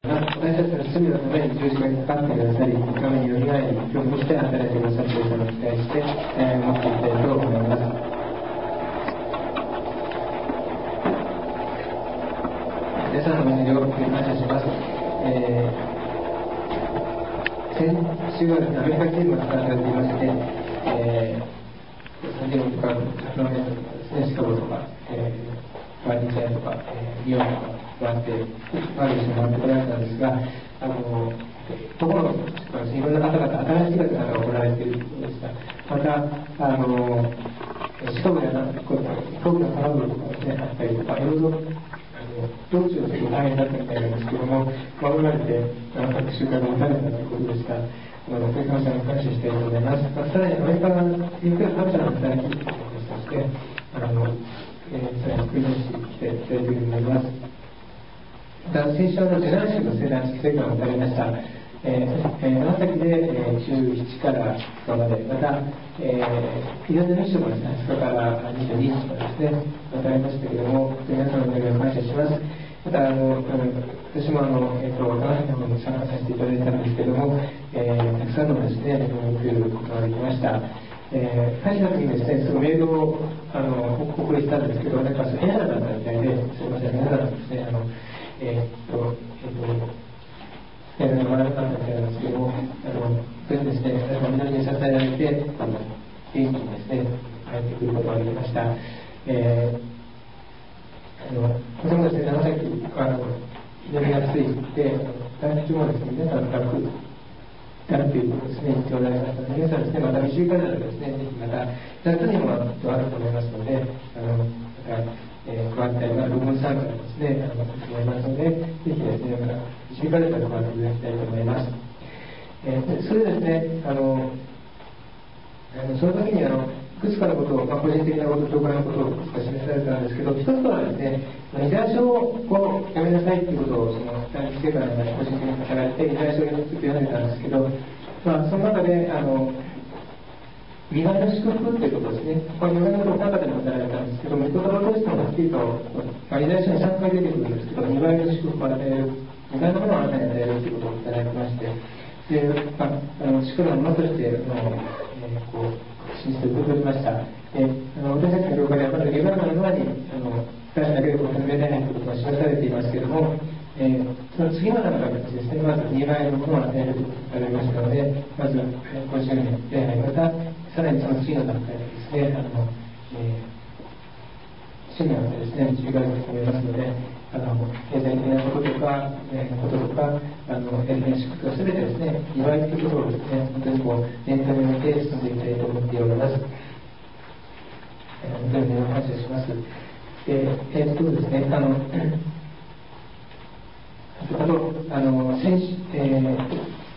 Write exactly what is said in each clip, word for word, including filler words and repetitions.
私たちの罪のために十字架にかかってくださり、ためによみがえり、今日もして働いてくださっていることを期待して、えー、持っていきたいと思います。皆さんのお祈りを感謝します。えー、先週はですね、アメリカチームが参加されていまして、えー、サンディエゴとか、サクラメントとかですね、シカゴとか、えー、バーニーチャイとか、えー、リオンとか、回って、ある人回ってこられたんですが、あのところがいろんな方々、新しい方々がおられているということでした。また、あのシカゴではなくて、飛行機のトラブルとかですね、あったりとか、いろいろ道中は結構大変だったみたいなんですけども、守られて、各週間が持たれたということでした。あの神様に感謝したいと思います。まあ、さらにアメリカにゆっくり神様の働きということとして、あの、えー、さらに繰り返していきたいというふうに思います。先週のジェネラションの世代の成果を持たれました。えー、長崎で、えー、じゅうしちからふつかまで、また、えー、いろんなミッションがはつかからにじゅうににちまでですね、持たれましたけれども、皆さんのお願いを感謝します。また、あの、私もあの、えっ、ー、と、長崎の方に参加させていただいたんですけれども、えー、たくさんのですね、メールを送ることができました。えー、最初の時にですね、そのメールを、あの、お送りしたんですけど、なんかその変なだったみたいで、すいません、変なだったんですね。あのえー、っと、えー、っと、やるのが悪かったみたいなんですけども、あの、それにですね、皆さんみんなに支えられて、あの、元気にですね、帰ってくることができました。えー、あの、とてもですね、長崎は、あの、やりやすいで、大学もですね、皆さん楽だということですね、言っておられましたので、皆さんですね、またにしゅうかんならですね、ぜひまた、夏にもあると思いますので、あの、また、えー、加わったり、まあ、論文参加もですね、あの、思いますので、ぜひですね、また、にしゅうかんから加わっていただきたいと思います。えー、それでですね、あの、あのその時にあの、いくつかのことを、まあ、個人的なこと、教会のことをいくつか示されたんですけど、一つはですね、イザヤ書をやめなさいということを、その、第一世界の中で個人的に語られて、イザヤ書をずっと読んでたんですけど、まあ、その中で、あの、見舞いの祝福ということですね。これ、見舞いの中でも語られたんですけど、御言葉としてもはっきりと、まあ、イザヤ書にさんかい出てくるんですけど、見舞いの祝福を与える、見舞いのものをあなたに与えるということを語られてまして、で、まあ、あの祝福のものとして、あの、えー、こう、信じて受け取りました。えあの私たちの業界ではまだゲバルの前にあの大事なければ始められないということが示されていますけれども、えー、その次の段階ですね、まずにばいのものを与えるということがありましたので、まずごじゅうねんで、またさらにその次の段階でですね、あの、えー、主によってですね、導かれると思いますので、あの経済的なこととか、えー、こととか、あのやりの祝福がすべてですね、にばいということをですね、本当にこう念頭に置いて進んでいきたいと思っております。本当に感謝します。で、えー、っとですね、あの、あと、あの、先週、えー、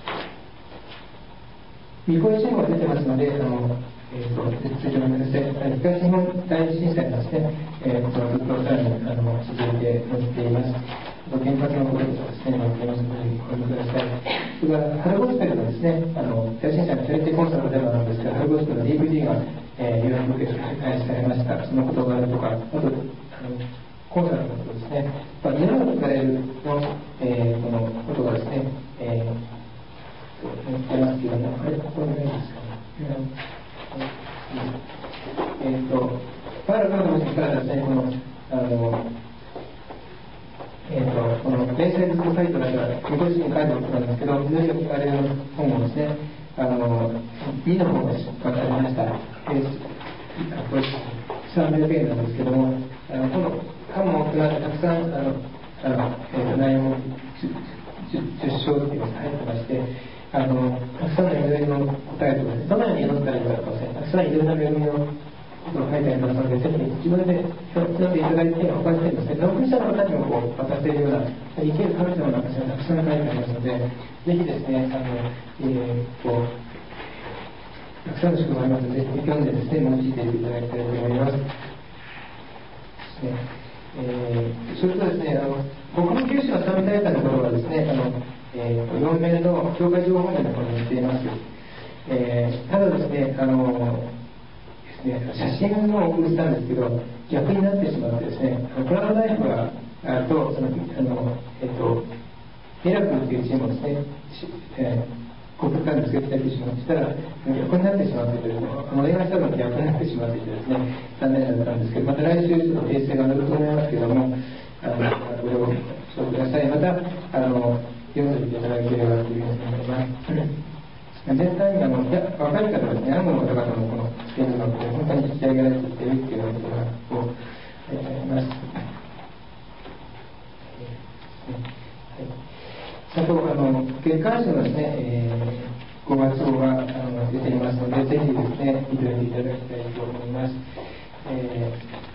見越しも出てますので、あの、えー、っと、通常のですね、東日本大震災のですね、えー、っと、ずっとさらに、あの、続いて載っています。原発のこととかですね、載っていますので、ご覧ください。それから、春ゴスペルのですね、あの、大震災のチャリティーコンサートでもなんですが、春ゴスペルの ディーブイディー が、えー、いろいろ受け配信されました。そのことがあるとか、あと、あの、コンサートのことですね、まあ、日本が聞かれるの、えー、このことがですね、えーありますけれども、あれ、ここにないですかね。えー、っと、パウロの文字からですね、この、あの、えー、っと、この、連載ブックサイトだから、向こうに書いてあったんですけど、祈りを聞かれる本をですね、あの、にの本が出版されました。えー、これ、さんびゃくえんなんですけども、あの、この、版も大きくなってたくさん、あの、あの、えー、内容もじゅっ章っていうのが入ってまして、あの、たくさんの祈りの答えとか、どのように祈ったらいいかとかですね、たくさん祈りの恵みのことが書いてありますので、ぜひ自分で読んでいただいて、他の人にですね、クリスチャンの方にもこう渡せるような、生きる神様の話がたくさん書いてありますので、ぜひですね、あの、えー、こう、たくさんの祝福がありますので、ぜひ読んでですね、用いていただきたいと思います。えー、それとですね、あの僕の九州の賛美大会のことはですね、あの、えー、よんめいの教会情報面の方に載っています。えー、ただですね、あのですね、写真をお送りしたんですけど、逆になってしまってですね、クラウドライフがあると、その、あの、えっと、 ミラクルというチームをですね、えー、送ったんですけど、来たチームをしたら、逆になってしまっていてですね、お願いしたのが逆になってしまっていてですね、残念だったんですけど、また来週ちょっと訂正が乗ると思いますけども、あのご了承ください。また、あの読んでいていただければというふうに思います。絶対にあのいや若い方はですね、何の方々もこのスケールのことで本当に引き上げられてきているというようなことが書いてあります。あと、あの月刊誌のですね、えー、ごがつ号があの出ていますので、ぜひですね、見ていただきたいと思います。え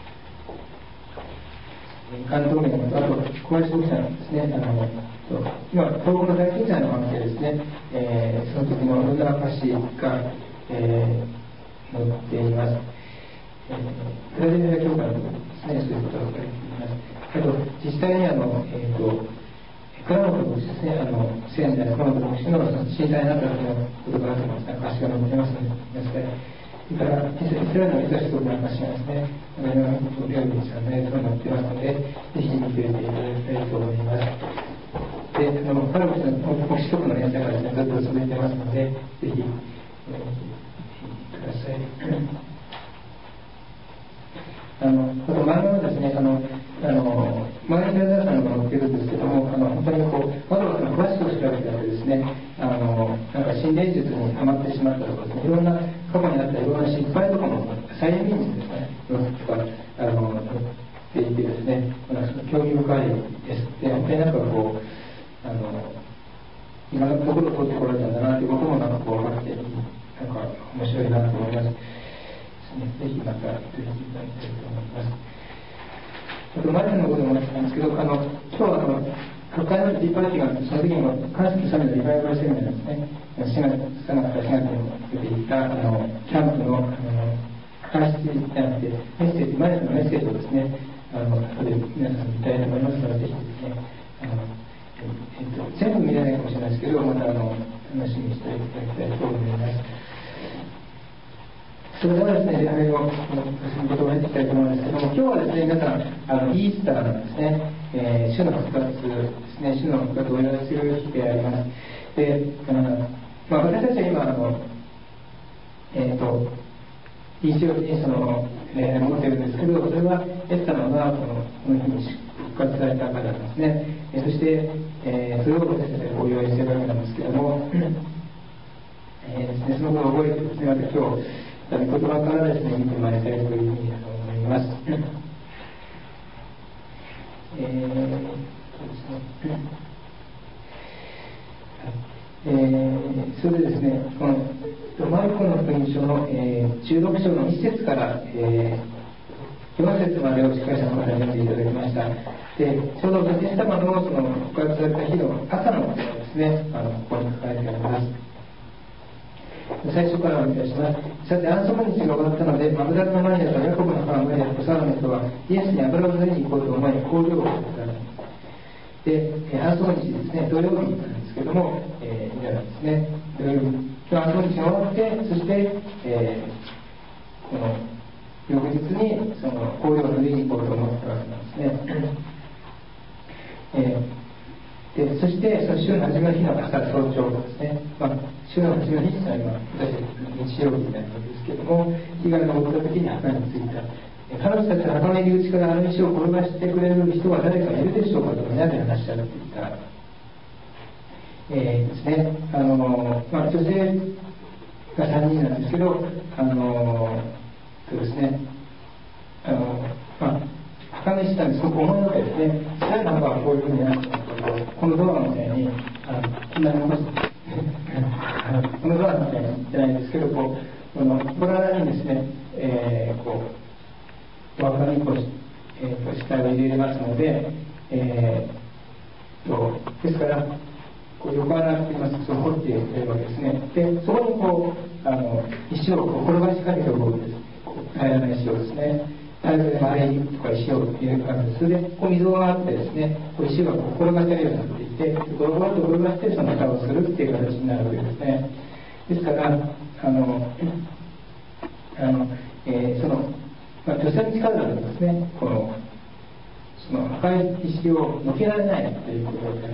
ー、関東名のあと、小林さんですね、あの今、東北の大震災の関係ですね、えー、その時のいろんな歌詞が、えー、載っています。えー、プラデリア教会のですね、そういうことが書かれています。あと、実際にあの、えーと倉本牧師ですね、あの仙台の倉本牧師の震災になった時のことがあってますから、歌詞が載ってますので、それからイスラエルの人たちとの歌詞がですね、いろいろな料理さんのやつが載ってますので、ぜひ見ていただきたいと思います。で、あの倉本牧師の牧師局の連載がですね、ずっと続いてますので、ぜひ、えー、ください。あのあと漫画はですね、あのあの周りに皆さんが載ってるんですけども、あの本当にこうわざわざ詳しく調べてあってですね、あのなんか心霊術にはまってしまったとかですね、いろんな過去にあったいろんな失敗とかも再現にですね、とかあのっていてですね、興味深いです。で、本当になんかこうあの今のところ取ってこられたんだなということもなんかこう分かって、なんか面白いなと思います。ぜひまた取り組みたいと思います。あと、前のことも話したんですけど、あの今日はあの各界の T パーティーがその時の関西サミのリバイバルセミナーですね、しがつからしがつに出ていたあのキャンプのあの話じゃなくて、メッセージ、前のメッセージをですね、あの後で皆さん見たいと思いますので、ぜひですね、あのえっと、全部見れないかもしれないですけど、またあの楽しみにしていただきたいと思います。それではですね、礼拝を進むことができたいと思うんですけども、今日はですね、皆さん、あのイースターなんですね、えー、主の復活ですね、主の復活をお祝いする日であります。で、あのまあ、私たちは今、あのえっ、ー、と、イーシーオーにその、えー、持っているんですけど、それはエスタのがこのこの日に復活された方なんですね。えー、そして、えー、それを私たちがお祝いしているわけなんですけども、えーですね、そのことを覚えてですね、また今日、言葉からですね、見てまいりたいというふうに思います。えー、そうですね。えー、それでですね、このマルコの福音書の、えー、じゅうろく章のいち節から、えー、よん節までを司会者の方に読んでいただきました。で、ちょうどバティスタマのその告発された日の朝のことですね、あのここに書かれてあります。最初からお願いします。さて、安息日が終わったので、マグダラのマリアとヤコブの母マリアとサロメとは、イエスに油を塗りに行こうと思い、香料をかけたので、安息日ですね、土曜日なんですけども、えー、みたいなんですね。土曜日、安息日が終わって、そして、えー、この翌日にその香料を塗りに行こうと思ったわけなんですね。えーでそして、その週の始まる日の朝早朝ですね、まあ、週の始まる日というのは今、私たち日曜日になるわけですけども、被害が起こった時に墓に着いた。彼女たちは墓の入り口からあの石を転がしてくれる人は誰かいるでしょうかと皆で話し合っていた。えー、ですね、あの、まあ、女性がさんにんなんですけど、あの、そうですね、あの、まあ、墓の石なんですごく重いわけですね。白い墓はこういうふうになってますけど、このドアみたいに、あの、こんなに残して、このドアみたいにじゃないですけど、こう、この、この間にですね、えー、こう、お墓にこう、えー、と死体を入れれますので、えー、と、ですから、こう横穴って言いますと、そこを掘っているわけですね。で、そこにこう、あの、石をこう転がしかけておくわけです。平らな石をですね。大量で丸いとか石を入れる感じです。それで、こう溝があってですね、こう石がこう転がせるようになっていて、ゴロゴロと転がして、その蓋をするっていう形になるわけですね。ですから、あの、あの、えー、その、まあ、女性の力だとですね、この、その赤い石を抜けられないということが書かれています。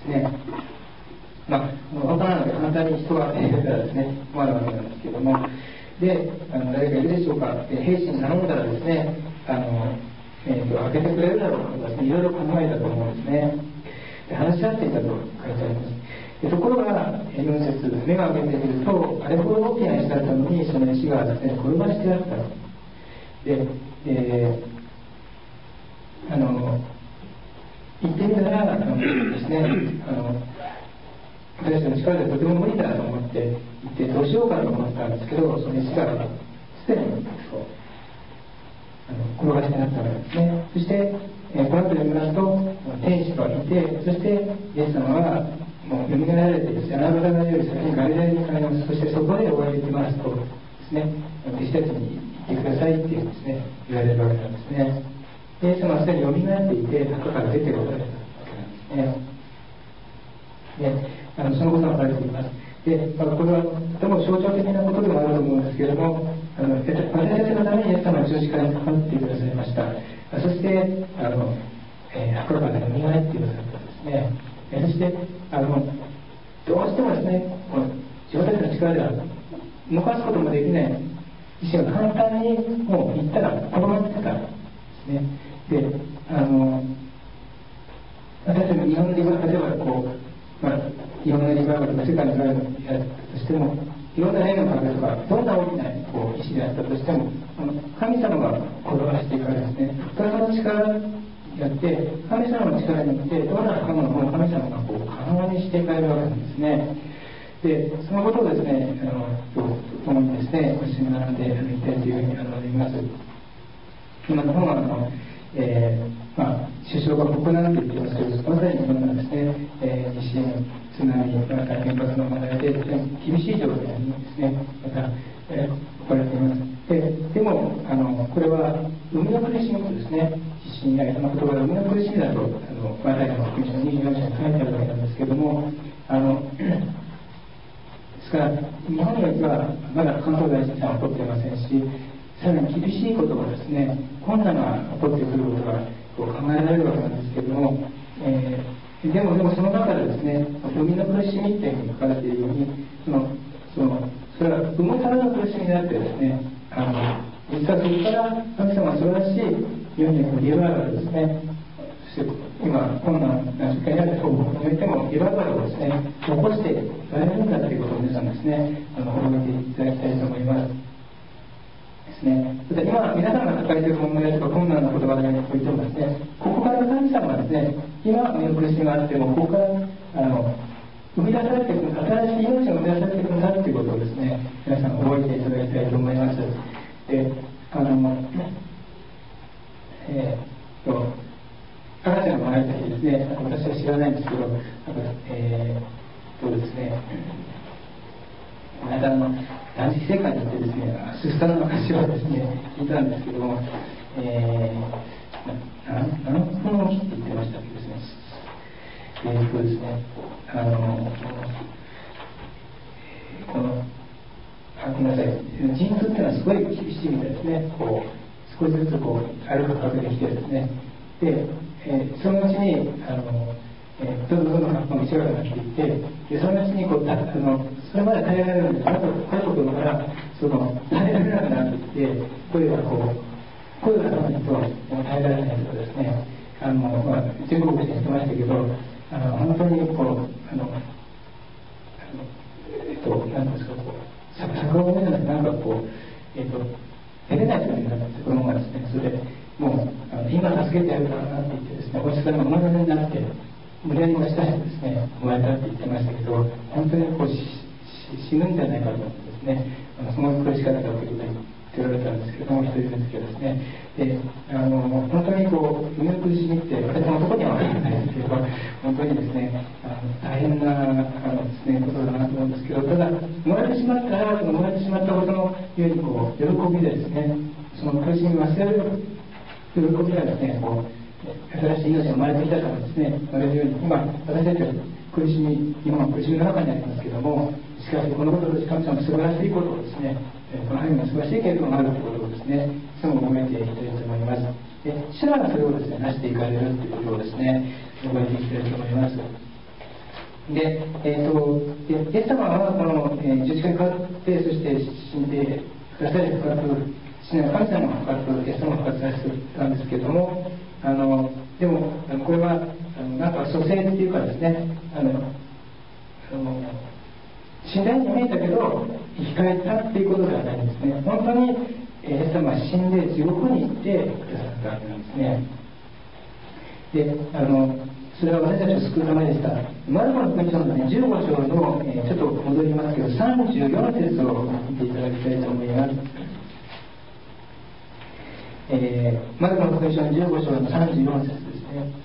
ですね。まあ、わからないので簡単に人がいるからですね、困るわけなんですけども、で、あの誰かいるでしょうかって兵士に頼んだらですね、あの、えーと、開けてくれるだろうとかですね、いろいろ考えたと思うんですね。で話し合っていたと書いてあります。でところが、よん節、目が開けてみると、あれほど大きな石だったのに、その石がですね、転がしてあった。で、えー、あの、言ってみたら、あのですね、あの、私たちの力でとても無理だと思って行ってどうしようかと思ったんですけど、その石がすでにそうあの転がしてあったわけですね。そして、えー、この後読みますと、天使がいて、そしてイエス様はもう蘇られてですね、あなた方より先にガリラヤに行かれます。そしてそこでお会いできますとですね、弟子たちに言ってくださいっていうですね、言われるわけなんですね。イエス様はすでに蘇っていて、中から出てこられたわけなんですね。であのそのことが書かれています。で、まあ、これはとても象徴的なことでもあると思うんですけれども、あの私たちのためにイエス様は十字架にかかってくださいました。そしてあの、えー、墓から蘇ってくださったんですね。そしてあのどうしてもですね、この自分たちの力では動かすこともできない自身が簡単にもう行ったら転がってたんですね。で、あの私たちの日本のリバー例えばこう、まあ、日本のリバーバルとか世界のリバーバルやったとしても、いろんな例の壁とか、どんな大きなこう石であったとしても、神様が転がしていくわけですね。人の力によって、神様の力によって、どんなものも神様がこう可能にしていかれるわけなんですね。で、そのことをですね、あの今日ともにですね、ご一緒に学んでいきたいというふうに思います。今の本はあの、えーまあ、首相が国難って言ってますけど、まさにいろんなですね、えー、地震、津波、また原発の問題で厳しい状態にですね、また、えー、置かれています。で、でもあのこれは生みの苦しみとですね、地震やいろんなことが生みの苦しみだと、あのマタイの福音書にじゅうよん章に書いてあるわけなんですけども、あのですから日本においてはまだ関東大震災は起こっていませんし、さらに厳しいことがですね、困難が起こってくることがこう考えられるわけなんですけれども、えー、でもでもその中でですね、生みの苦しみっていうふうに書かれているように、そのそのそれは生むための苦しみであってですね、あの実はそれから神様は素晴らしい世にリバイバルですね、今困難な世界にある東北においてもリバイバルをですね、起こしていられるんだということを皆さんですね、あの覚えていただきたいと思います。ですね、今、皆さんが抱えている問題とか困難な言葉においてもですね、ここから神様はですね、今、身の苦しみがあっても、ここからあの生み出されていく、新しい命が生み出されていくんだということをですね、皆さん覚えていただきたいと思います。で、あの、えー、と、赤ちゃんが生まれた日ですね、私は知らないんですけど、なんかえー、とですね、この間あの断食生活に行ってですね、出産の話をですね、聞いたんですけども、えー、何分おきって言ってましたっけですね。えー、っとですね、あの、この、あ、ごめんなさい、陣痛っていうのはすごい厳しいみたいですね。こう、少しずつこう、歩くことができてですね。で、えー、そのうちに、あの、えー、どんどんどんどん発酵が短くなっていって、でそのうちにこうたあのそれまで耐えられるんですけど、あるところからその耐えられなくなっていって、声がこう声が出さないと耐えられないとかですね、あの、まあ、全国で言ってましたけど、あの本当にこうあのえっと何ですか、こう作文のようななんかこうえっと出れない状態になったんです、子供がですね。それでもうあの今助けてやるからなって言ってですね、お医者さんがお亡くなりになって無理やり押し出してですね、生まれたって言ってましたけど、本当にこう死ぬんじゃないかと思ってですね、あのその苦しかったということで言っておられたんですけれども、一人目の時はですね、であの本当にこう生みの苦しみって、私も男には分からないですけど、本当にですね、あの大変なあのですねことだなと思うんですけど、ただ生まれてしまったら、その生まれてしまったことのゆえにこう喜びでですね、その苦しみを忘れる喜びがですね、こう新しい命が生まれてきたからですね、同じように、今、私たちは苦しみ、日本は苦しみの中にありますけども、しかし、このことと神様の素晴らしいことをですね、この範囲の素晴らしい計画があるということをですね、いつも覚えていきたいと思います。で、主がそれをですね、成していかれるということをですね、覚えていきたいと思います。 で、えー、とでイエス様はこの、えー、十字架にかかって、そして死んでくださり復活しない神様が復活、イエス様が復活させたんですけれども、あのでもあのこれはあのなんか蘇生っていうかですね、あのあの死んだように見えたけど生き返ったっていうことではないんですね。本当にイエス様は死んで地獄に行ってくださったわけなんですね。で、あのそれは私たちを救うためでした。マルコの福音書の、ね、じゅうご章の、えー、ちょっと戻りますけどさんじゅうよん節を見ていただきたいと思います。えー、マルコの福音書のじゅうご章のさんじゅうよん節ですね。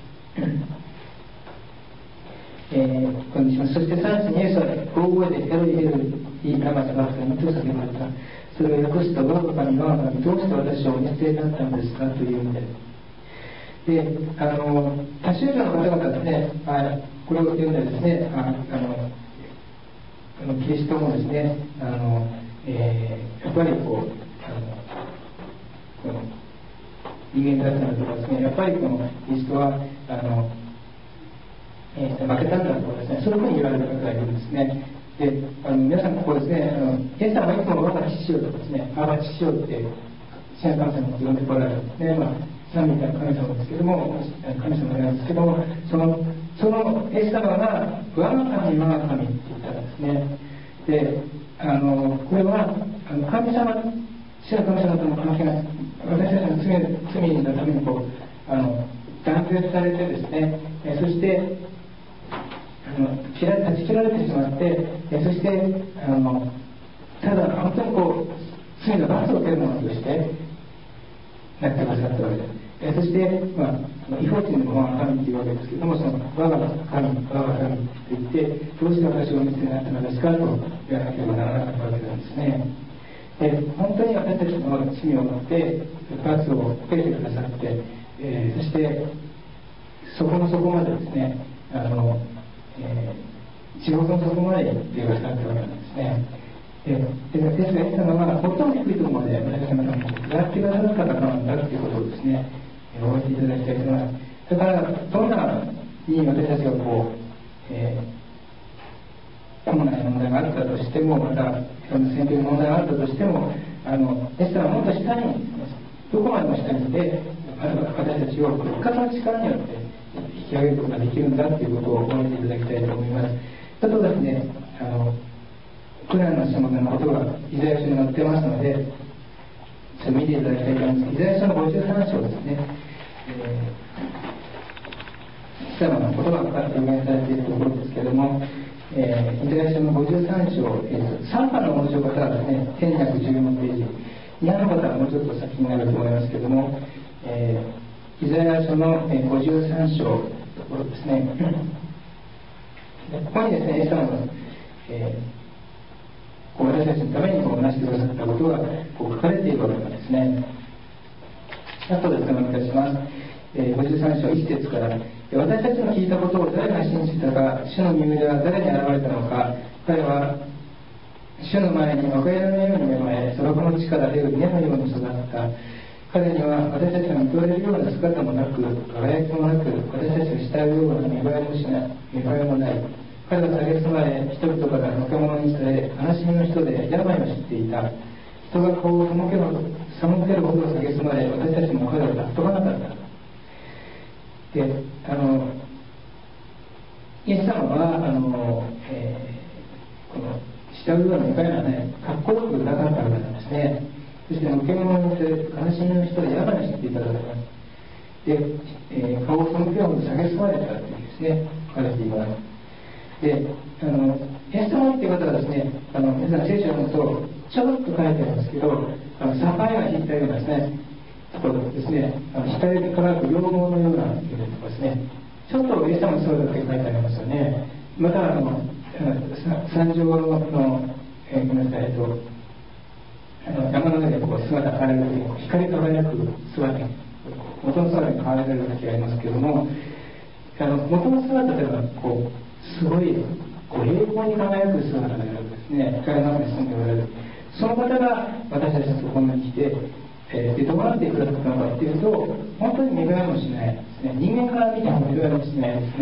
えー、このそしてさん節にイエスは大声でヘロイヘロイラマサバクタニと叫ばれた。それを訳すと、我が神我が神どうして私をお見捨てになったのですかという意味です。で、あの他宗教の方々ですね、あこれを読んでですね、ああのあのキリストもですね、あの、えー、やっぱりこうあのこの人間だったりとかですね、やっぱりこのキリストはあの、えー、負けたんだとかですね、そういうふうに言われる方がいるんですね。で、あの皆さんここですね、あのイエス様はいつも我が父よとかですね、我が父よって神様を呼んでこられるんですね。まあ三位一体の神様ですけども、神様なんですけども、そのそのイエス様が我が神我が神って言ったんですね。で、あのこれはあの神様、主の神様との関係が私たちの罪罪のためにこうあの断絶されてですね、えそしてあの断ち切られてしまって、えそしてあのただ本当にこう罪の罰を受けるものとしてなってくださったわけです。えそして、まあ、異邦人の我が神というわけですけれども、その我が神、我が神と言って、どうして私をお見せになったのですかと言わなければならなかったわけなんですね。で、本当に私たちの罪を負って罰を受けてくださって、えー、そしてそこの底までですね、あの、えー、地獄の底まで行ってくださったわけなんですね。でですが、イエス様は最も低いところまで私たちのためにやってくださった方なんだということをですね、覚えていただきたいと思います。だから、どんなに私たちがこう、えー、困難な問題があったとしても、また、いろんな選挙の問題があったとしても、あの、イエス様はもっと下に、どこまでも下にいて、私たちを復活の力によって引き上げることができるんだということを覚えていただきたいと思います。あとですね、あの、苦難の下のことがイザヤ書に載ってますので、ちょっと見ていただきたいと思います。イザヤ書のごじゅうさん章ですね。えー、イエス様の言葉がかかって予言されているところですけれども、えー、イザヤ書のごじゅうさん章、えー、さんばんの文章方はですね、せんにひゃくじゅうよんページ、にばんの方はもうちょっと先になると思いますけれども、えー、イザヤ書のごじゅうさん章のところですね。でここにですね、イエス様の、えー私たちのためにこうなしてくださったことがこう書かれているわけなんですね。あとでお読みいたします。えー、ごじゅうさん章いち節から、私たちの聞いたことを誰が信じたか、主の耳では誰に現れたのか、彼は主の前に若枝のように芽生え、砂漠の地から出る根のように育った。彼には私たちが見とれるような姿もなく、輝きもなく、私たちが慕うような見栄えもしない、見栄えもない。彼は蔑まれ、人々からのけ者にされ、悲しみの人で病を知っていた。人が顔を背けるほど、背けるほど蔑まれ、私たちも彼を尊ばなかった。で、あの、イエス様は、あの、えー、この、慕うような見栄えがね、かっこよくなかったわけなんですね。そして、のけ者にされ、悲しみの人で病を知っていただきます。で、えー、顔を背けるほど蔑まれたというですね、書かれています。で、あの、イエス様っていう方はですね、あの、皆さん聖書を読むと、ちょろっと書いてあるんですけど、あの、サファイアが引いたようなですね、ところですね、あの、光り輝く羊毛のような色とかですね、ちょっとイエス様の姿だけ書いてありますよね。また、あの、山上の、えー、ごめんなさい、えっと、あの山の上でこう姿が変えられるとき、光り輝く姿に、元の姿に変わられる時がありますけれども、あの、元の姿というのは、こう、すごいこう栄光に輝く姿であるんですね。光の中に住んでおられる。その方が私たちのところに来て、えー、でどうなってくださったのかっていうと、本当に見栄えもしないですね。人間から見ても見栄えもしないですね。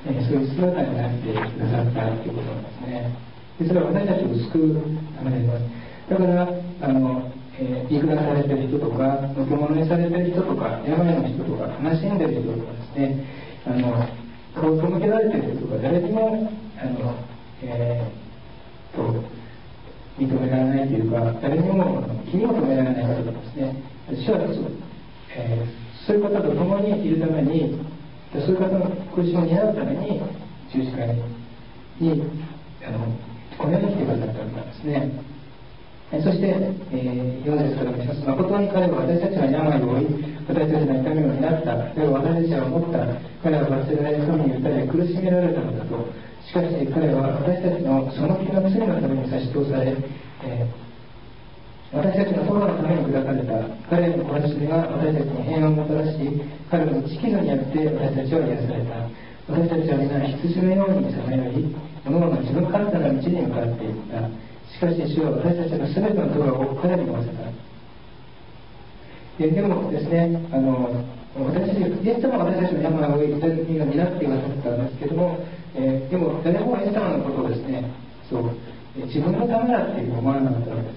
えー、そういう姿になってくださったということなんですね。でそれは私たちを救うためであります。だからあの、えー、いくらされている人とか、のけ者にされている人とか、病の人とか、悲しんでいる人とかですね、あの顔を背けられている人とか、誰にもあの、えー、と認められないというか、誰にも気にも留められない方とかですね、主はそう、えー、そういう方と共にいるために、そういう方の苦しみを担うために十字架にあのこのように来てくださったわけなんですね。そして、えー、よん節から見ます。誠に彼は私たちの病を負い、私たちの痛みを担った。彼は私たちは思った。彼は罰せられ、神に打たれ、苦しめられたのだと。しかし彼は私たちのその気の罪のために差し通され、えー、私たちの心のために砕かれた。彼の懲らしみが私たちに平安をもたらし、彼の知傷によって私たちは癒された。私たちは皆羊のようにさまよい、各々自分勝手な道に向かっていった。しかし主は私たちのすべての咎を彼に負わせた。で, でもですね、あの私たち、イエス様は私たちの病を負い、痛みを担ってくださったんですけども、えー、でも誰もイエス様のことをですね、そう自分のためだっていうふうに思わなかったわけです。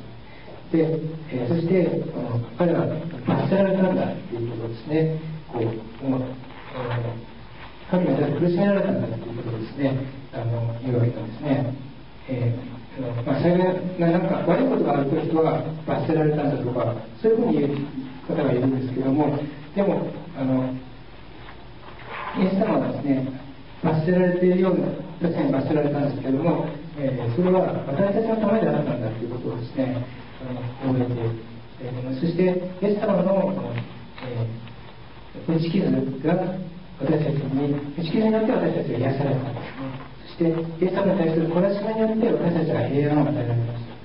で、えー、そしてあの彼は罰せられたんだっていうことですね、こう思う、えー、神に対して苦しめられたんだっていうことをですね、あの言うわけなんですね。えーまあ、幸いな、なんか悪いことがあると人は罰せられたんだとか、そういうふうに言う方がいるんですけども、でも、あのイエス様はですね、罰せられているような、確かに罰せられたんですけども、えー、それは私たちのためであったんだということをですね、あの覚えて、えー、そして、イエス様の、えー、打ち傷が私たちに、打ち傷によって私たちが癒されたんですね。そして、イエス様に対する懲らしめによって私たちは平安を与えられました。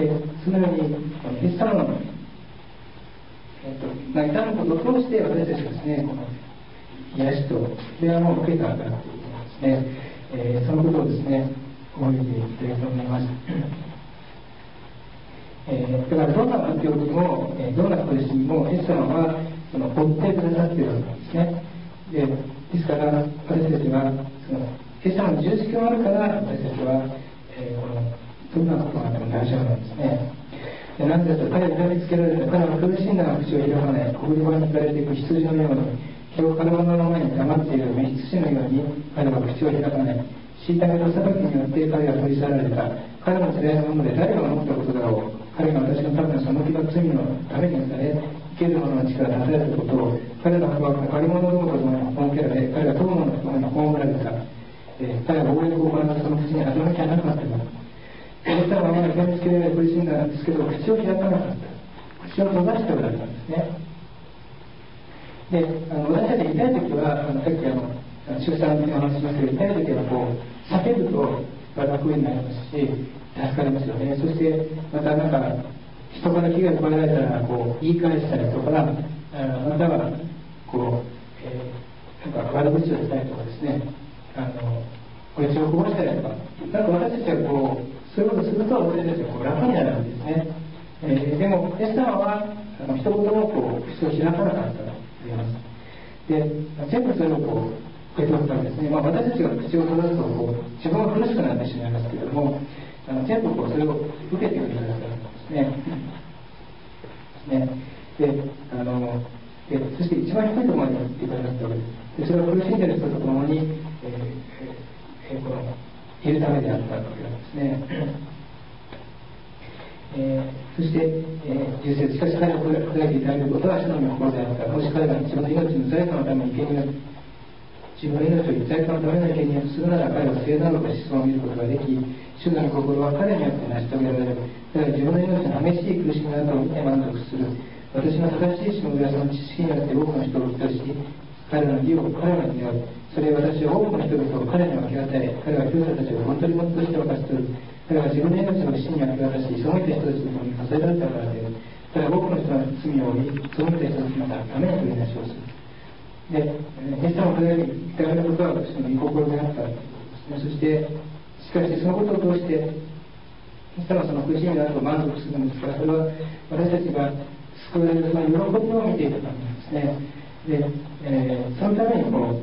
で、そのように、イエス様の、えーとまあ、痛むことを通して私たちがですね、この癒しと平安を受けたんだということですね、えー、そのことをですね、覚えていきたいと思います。えー、だからどんな病気も、えー、どんな苦しみも、イエス様はその追ってくださっているわけなんですね。で、ですから、私たちは、そのイエス様の十字架があるから、私たちは、えー、このどんなことがあっても大丈夫なんですね。でなぜかと、彼を痛めつけられた、彼は苦しんだが口を開かない、こぶり場に引かれていく羊のように、毛を体の前に黙っている召羊のように、彼は口を開かない。虐げと裁きによって彼は取り去られた。彼の時代のもので誰が思ったことだろう。彼が私のためのその気の罪のためにされ、生ける者の力を与えたことを、彼の幅は借り物どもと共に設けられ、彼は友のと共に葬られた。えー、彼は暴力を行うその口に欺きはなかったの。イエス様はまだ痛みつけられ苦しんだんですけど、口を開かなかった。口を閉ざしておられたんですね。で、あの私たち痛い時は、あのさっきあの出産の話しましたけど、痛い時はこう叫ぶと楽になりますし、助かりますよね。そしてまたなんか人から危害を加えられたらこう言い返したりとか、あまたはこう、えー、なんか悪口をしたりとかですね、あの愚痴をこぼしたりとか、なんか私たちはこうそういうことをすると私たちはこう楽になるんですね。えー、でもイエス様はあの一言もこう口を開かなかったと言います。で、全部それをこう受け取ったんですね。まあ、私たちが口を閉ざすとこう自分が苦しくなってしまいますけれども、あの全部こうそれを受けてくださったんですね。ねであのでそして一番低いところに行ってくださったわけです。でそれは苦しんでいる人と共に、えーえー、このいるためであったわけなんですね。えー、そして、えー、じゅう節、しかし彼を砕いていただけることは主の御心であった。もし彼が自分の命の罪悪のために生贄自分の命を罪悪のための生贄とするなら、彼は聖なるご子孫を見ることができ、主の御心は彼によって成し遂げられる。だから自分の命の激しい苦しみなどを見て満足する。私の正しいしもべはその知識によって多くの人を生かし、彼らの義を彼らに担う。それは私は多くの人々を彼に分け与え、彼は強者たちを本当にもっとして分かち取る。彼は自分の命を死に明け渡し、背いた人たちと共に数えられたからである。彼は多くの人の罪を負い、背いた人たちのために取りなしをする。で、イエス様を砕いていただいたことは私の御心であったということですね。そして、しかしそのことを通して、イエス様はその苦しみだと満足するんですが、それは私たちが救われるその喜びを見ていたためなんですね。で、えー、そのためにこう、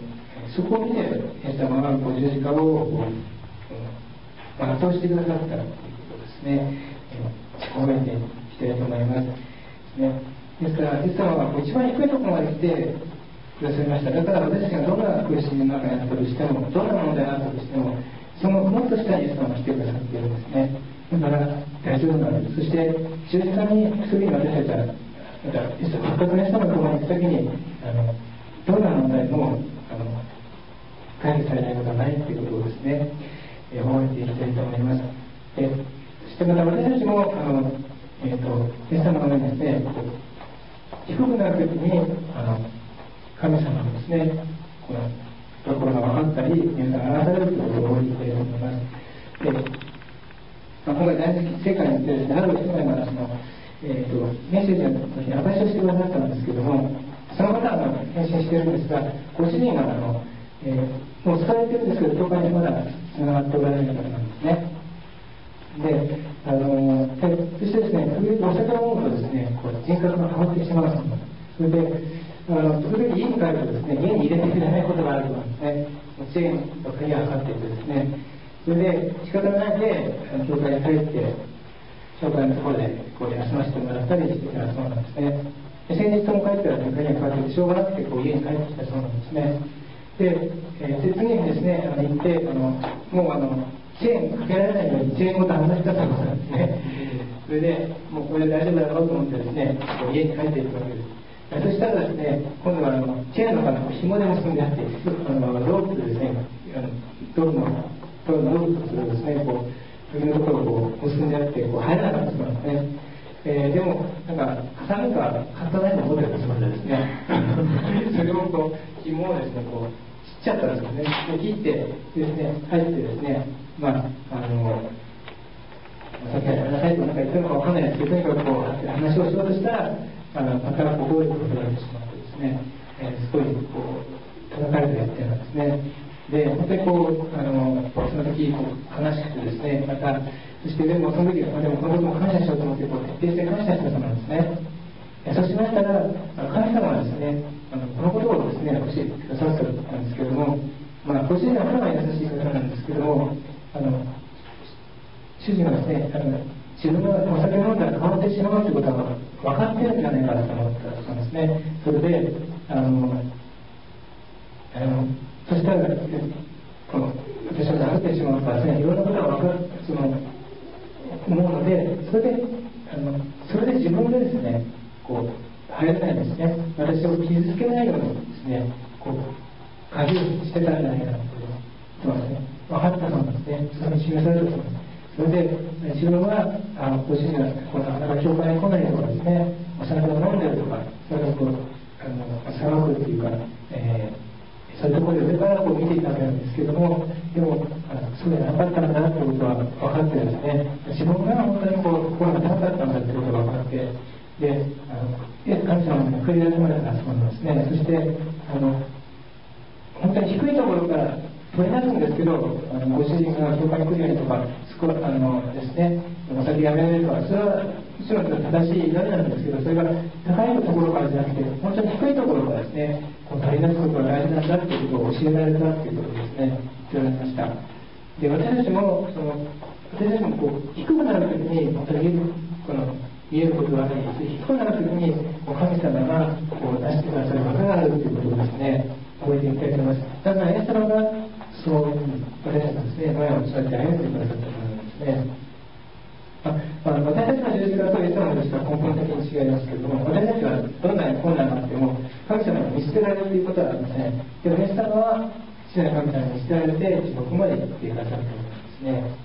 そこを見て、イエス様がこう十字架をこう、まあ、後押してくださったということですね、えー、褒めていきたいと思います。ね、ですから、イエス様は一番低いところまで来てくださいました。だから私たちがどんな苦しみの中にあったとしても、どんな問題があったとしても、そのもっと下にイエス様が来てくださっているんですね。だから大丈夫なんです。そして十字架にすぐに私たちは、またイエス様復活のイエス様のところに行くときに、あのどんな問題もあの解決されないことはないということをですね、えー、覚えていきたいと思います。でそしてまた私たちもあの、えー、とイエス様のようにですね、こう低くなるときにあの神様のですね、このところが分かったり、皆さんが表されるということを覚えていきたいと思います。でまあ、今回、大好き世界に行ってですね、ある人がその、えー、とメッセージの時に証しをしてくださったんですけども、その方は返信してるんですが、ご主人があの、えー、もう疲れてるんですけど、教会にまだつながっておられる方なんですね。で、あのでそしてですね、時々お酒を飲むとですね、こう人格が変わってしまうそうなんです。それで、あの時々家に帰るとですね、家に入れてくれないことがあるそうなんですね。チェーンと鍵がかかっていてですね、それで仕方がないで教会に帰って教会のところでこう休ませてもらったりしてたそうなんですね。で先日も帰ったら鍵がかかっててしょうがなくてこう家に帰ってきたそうなんですね。で、えー、で次にですね、あの行ってあのもうあのチェーンかけられないようにチェーンごと外したそうなんですね。それでもうこれで大丈夫だろうと思ってですね、こう家に帰っていくわけです。そしたらですね、今度はあのチェーンの中の紐で結んであって、あのロープでですね、あのドアのドアのロープとですね、こう鍵のところをこう結んであってこう入らなかったそうなんですね。えー、でもなんかハサミがカッタナイフを持ってたそうでですね、それをこう紐をですねこう切っちゃったんですよね。で切ってですね入ってですね、まああのさっきやめなさいとなんか言ったのかわかんないですけど、とにかくこう話をしようとしたら、あのまたこういうことが出てしまってですね、えー、すごいこう叩かれてやってるんですね。で、本当にこう、あのその時こう悲しくてですね、また、そしてでもその時は、でもこのことも感謝しようと思ってこう徹底して感謝したそうなんですね。そうしましたら、神様はですね、あのこのことをですね、教えてくださったんですけれども、まあ、ご主人は普段は優しい方なんですけども、あの主人はですね、あの自分がお酒飲んだら変わってしまうということは分かってるんじゃないかと思ったそうですね。それで、あの、あのそしたら、この私は殴ってしまうとかですね、いろんなことが分かる、その、思うので、それで、あのそれで自分でですね、こう、入れないんですね。私を傷つけないようにですね、こう、鍵をしてたんじゃないかなということはですね、分かったそうなんですね。それに示されたそうなんです。それで、自分は、あのご主人がこうなかなか教会に来ないとかですね、お酒を飲んでるとか、それをこう、あの、騒ぐっていうか、えーそういうところで上からこう見ていたわけなんですけども、でも、あのそうじゃなかったんだなということは分かってですね、自分が本当にこう心が高かったんだということが分かって、で、あの神様に送り出されたそうなんですね。そして、あの本当に低いところから取り出すんですけど、あのご主人が教会に来るようにとか、すこあのですね、お酒やめられるとか、それはもちろん正しい祈りなんですけど、それが高いところからじゃなくて、本当に低いところからですね、こう取り出すことが大事なんだということを教えられたということですね、言われました。で、私たちも、その私たちもこう低くなるときに、本当にこの見えることがあり、低くなるときに、神様がこう出してくださる技があるということをですね、覚えていきたいと思います。だから、イエス様がそう私たちのですね、前をそうやって歩んでくださったと思いますね。ああの私たちの十字架とイエス様の十字架は根本的に違いますけれども、私たちはどんなに困難があっても、神様に見捨てられるということはありません。でも、イエス様は、父なる神様に見捨てられて、地獄まで行ってくださると思いますね。ね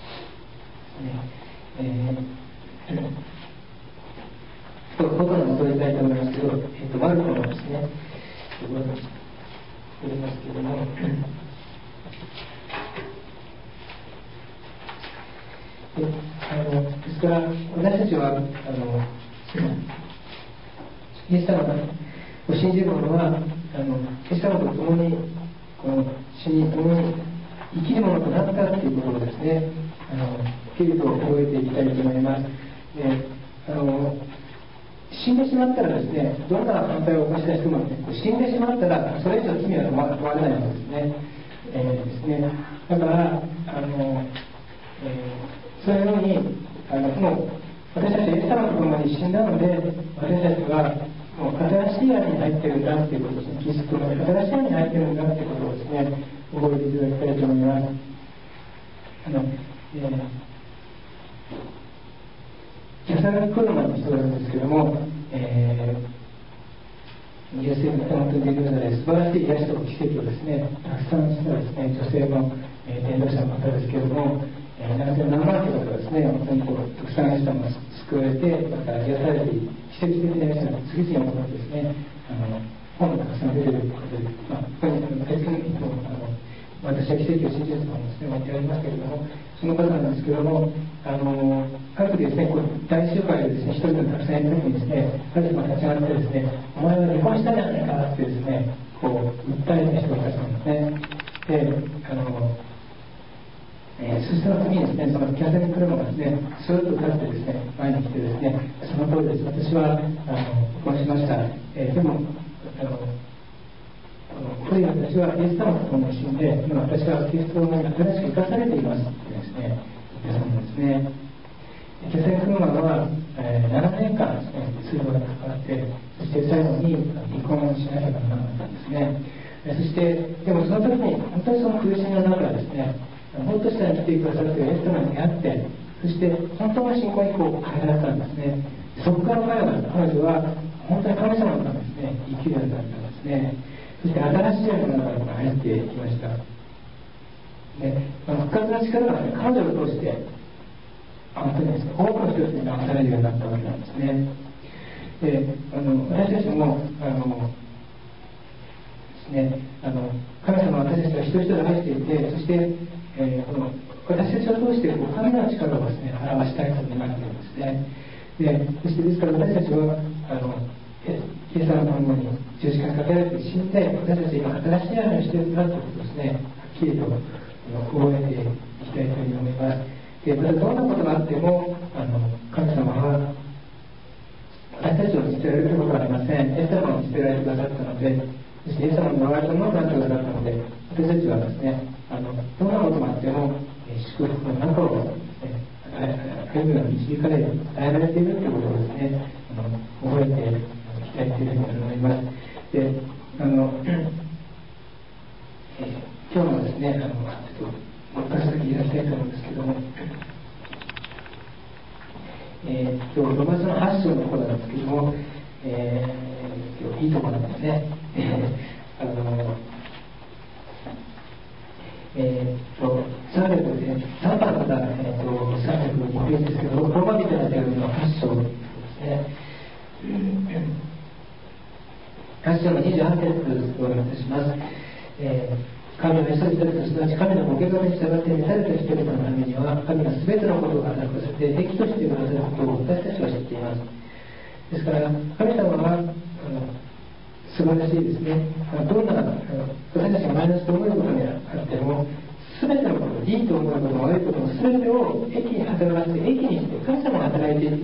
えーちょっと僕の戻りたいと思いますけど、えっと、マルコのですね、ところに戻りますけども、であのですから、私たちは、あのイエス様を信じる者は、あのイエス様と共に、この死に共に生きるものとなったということをですね、あの、はっきりと覚えていきたいと思います。であの死んでしまったらですね、どんな犯罪を犯した人もですね、死んでしまったらそれ以上罪は問われないわけですね。えー、ですねだからあの、えー、そのようにあのもう私たちイエス様のともに死んだので、私たちはもう新しい愛に入ってるんだっていうことですね。キリストの新しい愛に入ってるんだっていうことをですね、覚えていただきたいと思います。あの、えーキャサリン・クルマンの人がいるんですけども、えー、イエス様の本当に出る中で素晴らしい癒しと奇跡をですね、たくさんしたですね、女性の、えー、伝道者の方ですけれども、えー、ななせんなんまんとかですね、本当にこうたくさんの人も救われて、また癒されて、奇跡的な癒しが次々に起こってですね、あの本がたくさん出てるということで、まあ、ここに別にいつもあの私は奇跡を信じると思うんですね、置いてありますけれども、その方なんですけども、あのある時ですね、こう大集会でですね、一人でたくさんいる時にですね、神様が立ち上がってですね、お前は離婚したんじゃないかってですね、こう訴えた人がいたんですね。で、あの、えー、そしたら次にですね、そのキャサリン・クルマがですね、スーッと立ってですね、前に来てですね、その通りです、私はあの離婚しました。えー、でもあの古い私はイエス様と共に死んで、今私はキリストの新しく生かされていますってですね、言ってたんですね。キャサリン・クルマンは、えー、ななねんかんですね、通話に関わって、そして最後に離婚しなきゃならなかったんですね。えー、そして、でもその時に、本当にその苦しみの中ですね、もっと下に来てくださっているイエス様に出会って、そして本当の信仰にこう変えられたんですね。そこから彼は、彼女は本当に神様の中ですね、生きるようになったんですね。そして新しい世の中に入っていきました。で、復活の力が、ね、彼女を通して、本当にですね、多くの人たちに流されるようになったわけなんですね。で、あの私たちも、あのですね、あの神様は私たちは一人一人愛していて、そして、えー、この私たちを通してこう神の力をですね、表したいと願っているんですね。で、そしてですから私たちは、あのイエス様のために十字架にかけられて死んで、私たち今新しい愛をしているんだということをですね、はっきりと覚えていきたいというふうに思います。で、またどんなことがあっても、あの神様は私たちを見捨てられることはありません。イエス様を見捨てられてくださったので、そしてイエス様の周りのものとなってくださったので、私たちはですね、あのどんなことがあっても、えー、祝福の中をですね、歩むように導かれ、与えられているということをですね、あの覚えていきたいというふうに思います。で、あの、えー、今日のですね、あの、ちょっと、もう一回先言い出したいと思うんですけども、えー、今日ロマ書のはち章のところなんですけども、えー、今日いいところなんですね。あのえー、とさんびゃくでさんばんから、えー、とさんびゃくにページですけど、ローマ人の手紙のはち章ですね。はち章のにじゅうはち節をお読みいたします。えー神の召された人、すなわち神のご計画に従って召された人々のためには、神が全てのことを働かせて、益としてくださることを私たちは知っています。ですから、神様は、あの素晴らしいですね。どんな、私たちがマイナスと思うことにあっても、全てのこと、いいと思うことも悪いことも全てを益に働かせて、益にして、神様が働いていって、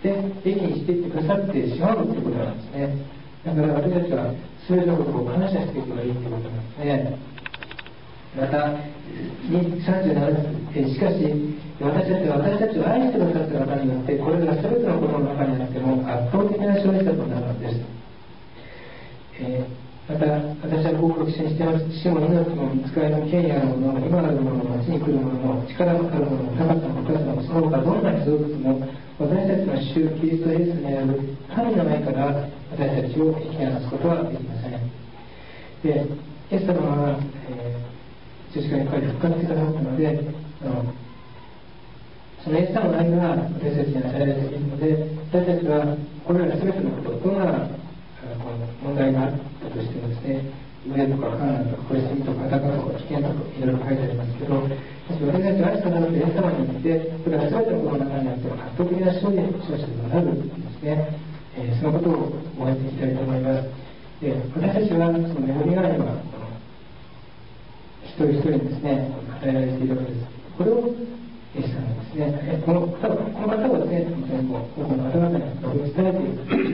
益にしていってくださってしまうということなんですね。だから私たちは全てのことを感謝していけばいいということなんですね。また、さんじゅうなな節、しかし、私たちは私たちを愛してくださった方によって、これら全てのことの中にあっても圧倒的な勝利者となるのです。えー、また、私はこう確信しています。死も命も見つかりの権威あるものも、今あるものも、地に来るものも、力のあるものも、高さも深さも、その他どんな被造物も、私たちの主キリストイエスにある神の前から私たちを引き離すことはできません。で、イエス様は、えー十字架にかかり復活してくださったので、あのそのイエス様の愛が私たちに与えられているので、私たちはこれら全てのこと、どんな問題があったとしてもですね、飢えとか患難とか苦しみとか裸とか危険とかいろいろ書いてありますけど、私たちは愛してくださったイエス様によって、これら全てのことの中にあって圧倒的な勝利勝者となるんですね。えー、そのことを覚えていきたいと思います。で、私たちはその恵みがあれば、一人一人にですね、与えられているわけです。これをイエス様ですね、この方は、この方はですね、本当にこう、多くの方々に述べ伝えている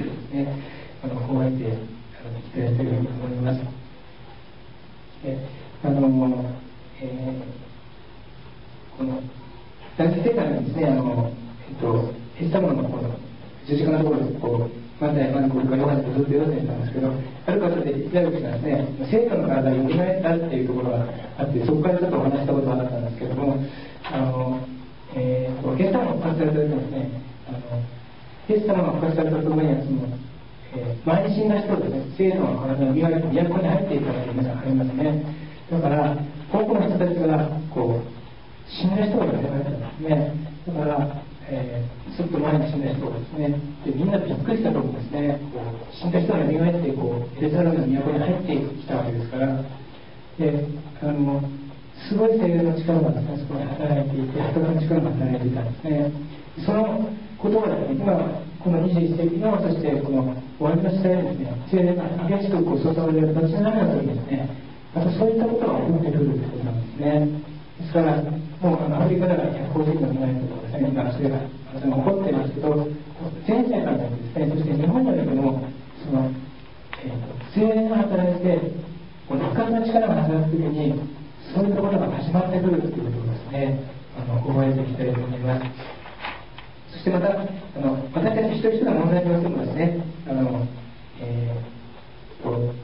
の第一聖会にですね、あの、えっと、イエス様のこの十字架のところでこうマタイ、マルコ、ルカ、ヨハネとずっと読んでいたんですけど、ある箇所でヤコブがですね、生徒の体をよみがえったっていうところがあって、そこからちょっとお話したことがあったんですけども、あの、えー、とイエス様が復活された時にですね、あのイエス様が復活されたところにはその、えー、前に死んだ人ですね、生徒の体をよみがえって都に入っていくから皆さんありますね。だから多くの人たちがこう死んだ人がよみがえったんですね。だから、えー、ちょっと前に死んだ人がですね、でみんなびっくりしたと思うんですね。こう死んだ人がよみがえってこうエルサレムの都に入ってきたわけですから、であのすごい精霊の力がですね、そこに働いていて、働く力が働いていたんですね。そのことはですね、今このにじゅういっ世紀の、そしてこの終わりの時代にですね、精霊が激しくこう注がれる形の中の時にですね、またそういったことが起こってくるということなんですね。ですから、もうあのアフリカではひゃくごじゅうの未来とかですね、今それが起こっていますけど、全世界でですね、そして日本においても、その、えーと、精霊が働いて、この復活の力が働くときに、そういったことが始まってくるということをですね、あの覚えていきたいと思います。そしてまた、あの私たち一人一人の問題においてもですね、あの、えー、と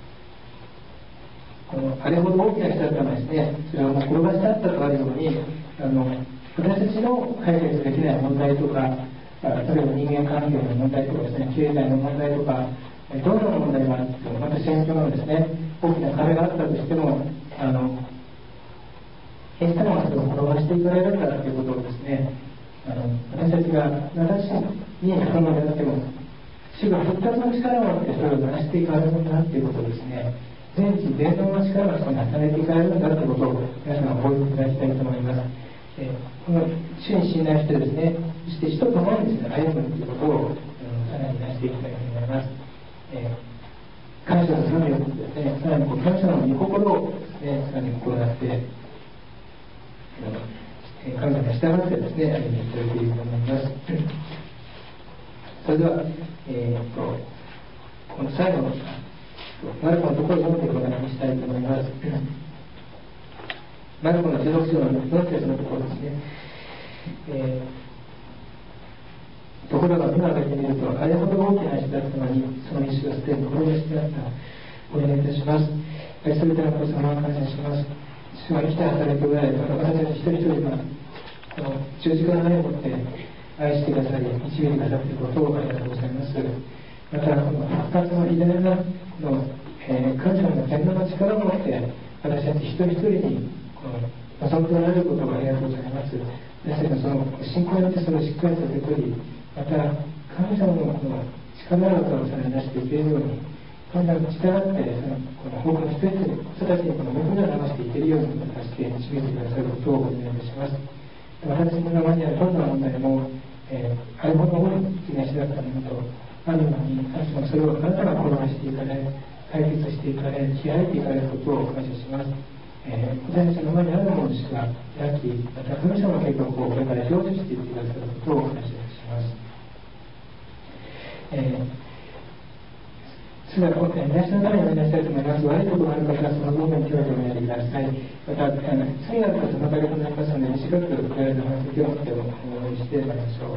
このあれほど大きな人だったのですね、それをもう転がし去ったとあるように、あの私たちの解決できない問題とか、例えば人間関係の問題とかですね、経済の問題とか、どんな問題があっても、また選挙のですね、大きな壁があったとしても、あのイエス様がそれを転がしていかれるんだということをですね、あの私たちが私に不可能であっても、主が復活の力を持ってそれを成していかれるんだということをですね、全知全能の力がそこに働いていかれるんだということを皆さん覚えていただきたいと思います。えー、この主に信頼してですね、そして主と共にですね、歩むということを、うん、さらに成していきたいと思います。えー、感謝の賛美をですね、さらにこう感謝の御心をですね、さらに行って、神様に従ってですね、歩んでいただければと思います。それでは、えー、とこの最後のマルコのところを読んでお話ししたいと思います。マルコのじゅうろく章のよん節のところですね。えー、ところが目を開けてみると、あれほど大きな石だったのに、その石がすでに転がしてあった。お願いいたします。愛する手の神様を感謝します。主は生きて働いておられるから、私たち一人一人がこの十字架の愛を持って愛してくださり、導いてくださっていることをありがとうございます。また、この復活の偉大なこの、えー、神様の天皇の力を持って、私たち一人一人にこの望んでおられることをありがとうございます。私たちのその信仰によってそれをしっかりと受け取り、また、神様のこの力の技をさらに出していけるように、神様に従って、この多くの人たちにこの恵みを流していけるように助け、導いてくださることをお願いいたします。私の名前にあるどんな問題も、えー、あれほど大きな石だったものとあるのに、神様それをあなたが転がしていかれ、解決していかれ、開いていかれることを感謝します。えー、私たちの前にあるものしか開き、また神様の計画をこれから成就していってくださることを感謝します。えーそれでは、皆さんのためにお願いしたいと思います。悪いことがある方はその部分に興味を持ってください。また、罪がある方はその場で行いますので、短くこれらの話を持ってお願いしてまいりましょう。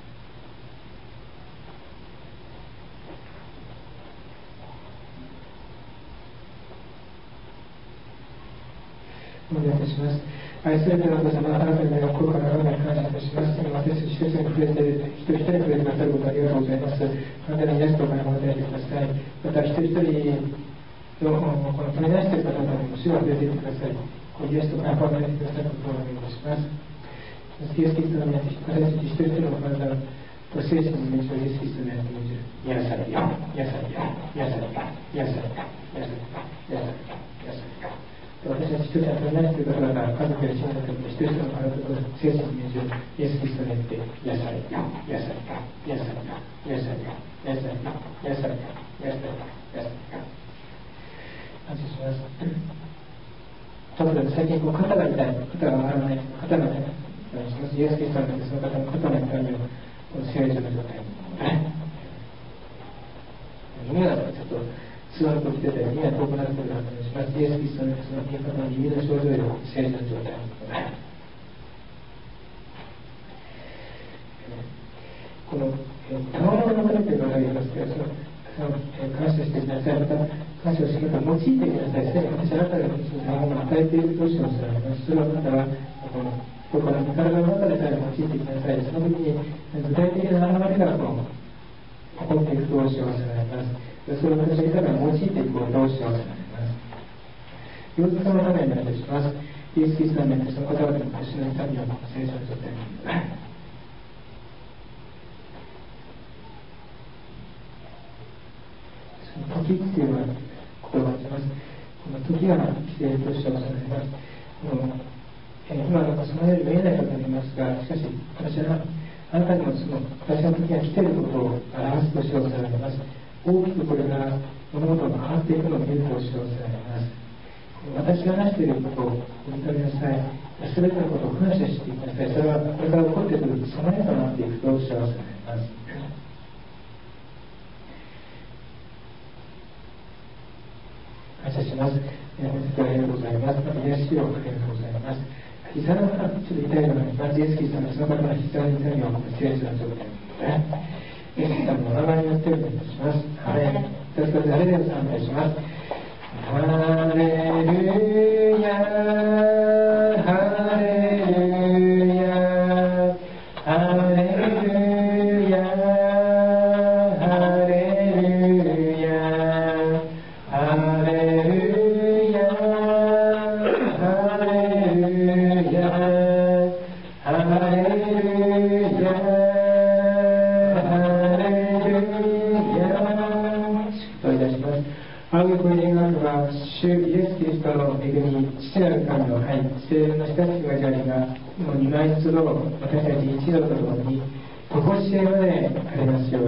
お願いいたします。愛する天のお父様、あなたに心からあなたに感謝いたします。私たち一人一人に触れて、一人一人に触れてくださることありがとうございます。あなたに癒しと解放を与えてください。また一人一人のこの取り出している方々にも主が触れていってください。こう癒しと解放を与えてくださることをお願いいたします。イエス・キリストの皆に私たち一人一人の体と精神の道をイエス・キリストの皆に命じる。癒されよ、癒されよ、癒されよ、癒されよ、癒されよ、癒されよ、癒されよ。私たち一人に取り出している方々、家族や親族に一人一人の体と精神の命じる。イエス・キリストによって癒されよ、癒されよ、癒されよ、癒されよ、癒されよ、癒されよ、癒されよ、癒されよ。感謝します。例えば最近こう肩が痛い、肩が上がらない、肩が痛い、イエス・キリストによってその方の肩の痛みを正常な状態に。耳がちょっと座るときてて耳が遠くなっているような感じがします。イエス・キリストによってその方の耳の症状を正常な状態に。 ですけど、その、その、えー、感謝してください。また、感謝をしてまた用いてください。すでに私あなたがその賜物を与えているとおっしゃられます。それをあなたは、この心の体の中でさえ用いてください。その時に具体的な現れがこの起こっていくとおっしゃられます。それを私が豊かに用いていくことをおっしゃられます。両日のためにお願いします。イエス・キリストの名でその方々の私の痛みを聖書にとって時っていうのは言葉をします。この時が来ているとしておっしゃられます。このえー、今なんかそのように見えないかと思いますが、しかし私はあなたにもその私の時が来ていることを表すとしておっしゃられます。大きくこれから物事が変わっていくのを見るとしておっしゃられます。私が話していることを認めなさい。すべてのことを感謝してください。それはこれから起こってくる備えとなっていくとおっしゃられます。感謝します。本日はありがとうございます。また癒しをありがとうございます。膝の方、ちょっと痛いのがあります。イエス・キリストのその方の膝の痛みを聖書の状態で、イエス様のお名前によってお願いします。アメン。そして誰でも賛美します。ハレルヤ、ハレルヤ、ハレルヤ、ハレルヤ、ハレルヤ、ハレルヤ、ハレルヤ、ハレルヤ。お願いします。仰ぎ声で願うのは、主イエス・キリストの恵み、父なる神の愛、聖霊の親しき交わりが、もう二枚一度、私たち一度とともに、とこしえまでありますように。